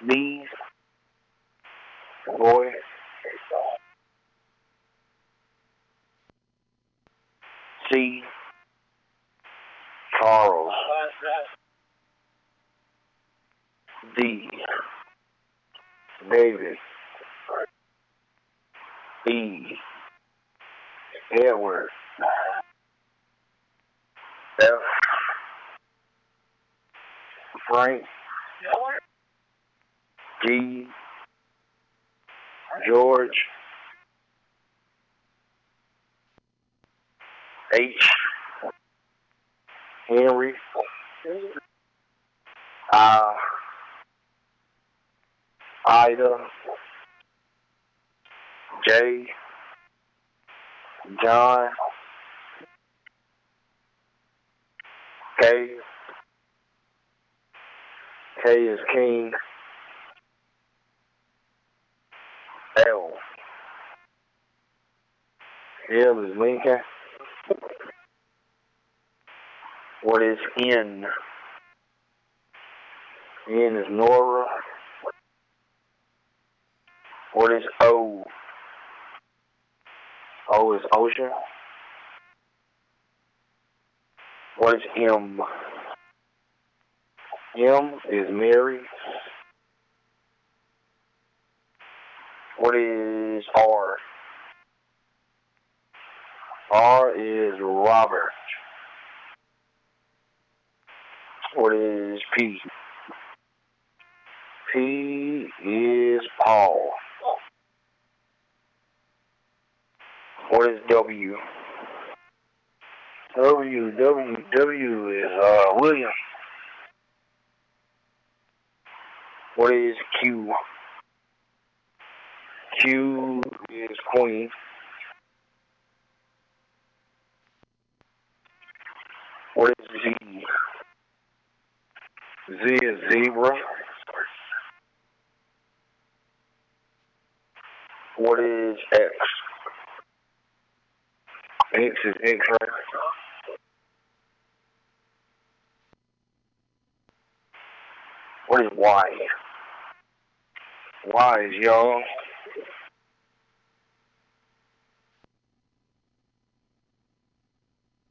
B, boy. C, Charles. D, David. E, Edward. F, Frank. G, George. H, Henry. I, Ida. J, John. K, K is King. L, L is Lincoln. What is N? N is Nora. What is O? O is Ocean. What is M? M is Mary. What is R? R is Robert. What is P? P is Paul. What is W? W is William. What is Q? Q is Queen. What is Z? Z is Zebra. What is X? X is X-ray. What is Y? Y is young.